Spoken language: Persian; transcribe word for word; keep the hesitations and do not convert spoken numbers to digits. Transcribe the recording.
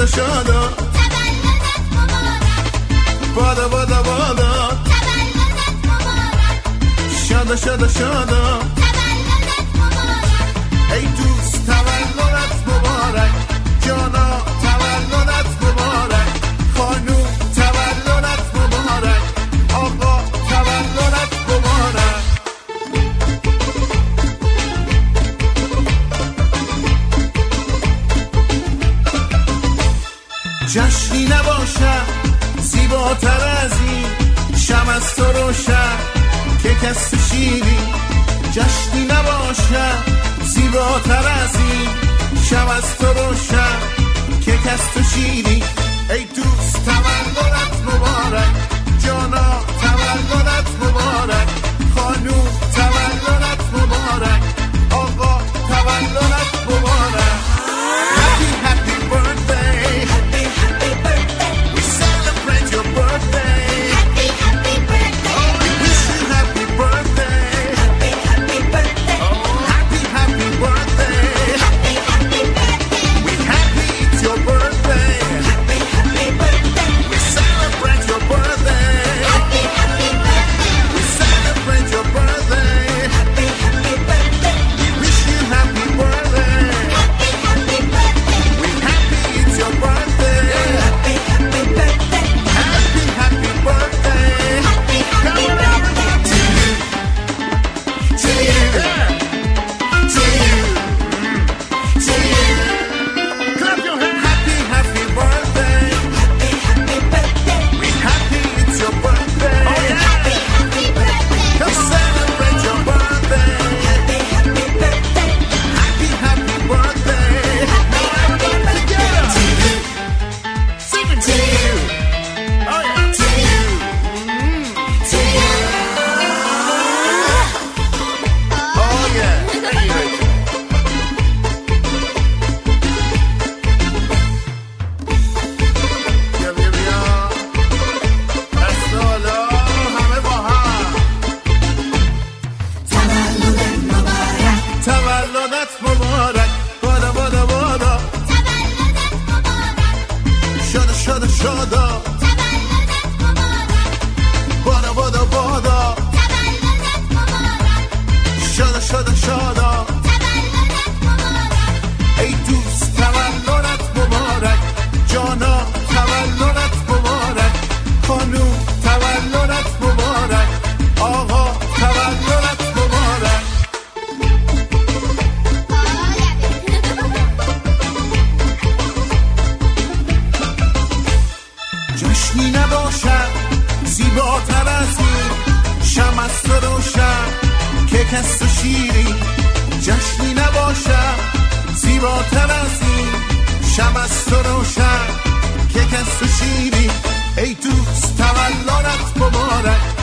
شادا شادا تولدت مبارک بادا بادا بادا تولدت مبارک شادا شادا شادا تولدت مبارک ای دوست تولدت مبارک جانا تولدت مبارک خانوم تولدت مبارک آقا تولدت مبارک جشنی نباشد زیباتر از این شم از تو روشن که کس تو شیری جشنی نباشد زیباتر از این شم از تو روشن که کس تو شیری ای دوست تولدت مبارک جانا تولدت مبارک خانوم تولدت مبارک آقا تولدت مبارک Happy happy birthday Happy happy birthday We celebrate your birthday Happy happy birthday Oh we wish you happy birthday Happy happy birthday Oh happy happy birthday Happy happy birthday We happy it's your birthday Happy happy birthday We celebrate your birthday Happy happy birthday We celebrate your birthday Happy happy birthday We wish you happy birthday Happy happy birthday We happy it's your birthday Happy happy birthday Happy happy birthday Happy happy birthday to you to you to you to you Clap your hands Happy happy birthday Happy happy birthday We happy it's your birthday Oh yeah Happy happy birthday Come celebrate your birthday Happy happy birthday Happy happy birthday Happy happy birthday to you Sing it to you Oh yeah to you mm, to you Oh yeah Thank you بیا بیا بیا دست بالا همه با هم تولدت مبارک تولدت مبارک بادا بادا بادا تولدت مبارک شادا شادا شادا تولدت مبارک بادا بادا بادا تولدت مبارک شادا شادا شادا تولدت مبارک ای دوست تولدت مبارک جانا تولدت مبارک خانوم تولدت مبارک آقا تولدت مبارک جشنی نباشد زیباتر از این شم از تو روشن که کس تو شیری جشنی نباشد زیباتر از این شم از تو روشن که کس تو شیری ای دوست تولدت مبارک